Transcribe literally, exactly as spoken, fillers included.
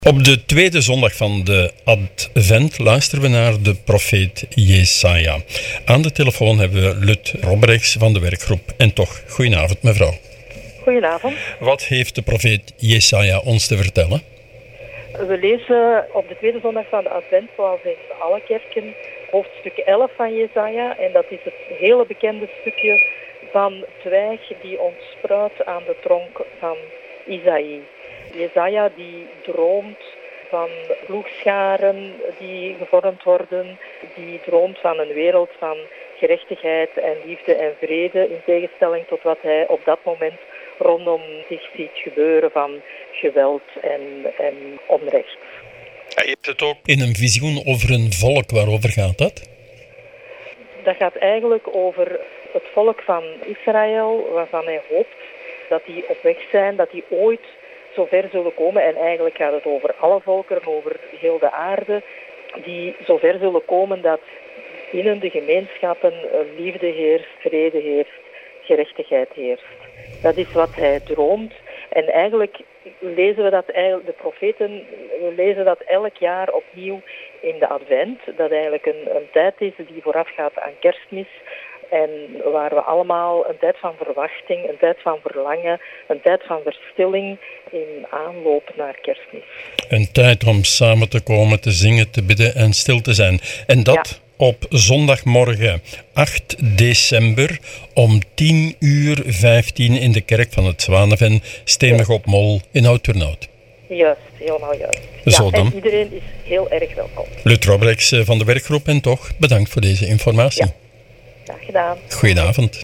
Op de tweede zondag van de Advent luisteren we naar de profeet Jesaja. Aan de telefoon hebben we Lut Robrechts van de werkgroep En Toch. Goedenavond, mevrouw. Goedenavond. Wat heeft de profeet Jesaja ons te vertellen? We lezen op de tweede zondag van de Advent, zoals in alle kerken, hoofdstuk elf van Jesaja. En dat is het hele bekende stukje van twijg die ontspruit aan de tronk van Isaïe. Jesaja die droomt van ploegscharen die gevormd worden, die droomt van een wereld van gerechtigheid en liefde en vrede, in tegenstelling tot wat hij op dat moment rondom zich ziet gebeuren van geweld en, en onrecht. Ja, je hebt het ook in een visioen over een volk. Waarover gaat dat? Dat gaat eigenlijk over het volk van Israël, waarvan hij hoopt dat die op weg zijn, dat die ooit zover zullen komen. En eigenlijk gaat het over alle volkeren, over heel de aarde, die zover zullen komen dat binnen de gemeenschappen liefde heerst, vrede heerst, gerechtigheid heerst. Dat is wat hij droomt. En eigenlijk lezen we dat, de profeten we lezen dat elk jaar opnieuw in de Advent. Dat eigenlijk een, een tijd is die voorafgaat aan Kerstmis. En waar we allemaal een tijd van verwachting, een tijd van verlangen, een tijd van verstilling in aanloop naar Kerstmis. Een tijd om samen te komen, te zingen, te bidden en stil te zijn. En dat ja. op zondagmorgen acht december om tien uur vijftien in de kerk van het Zwaneven, Steenweg op Mol in Oud-Turnhout. Juist, helemaal juist. Zo ja, dan. En iedereen is heel erg welkom. Lut Robrechts van de werkgroep En Toch, bedankt voor deze informatie. Ja. Graag gedaan. Goedenavond.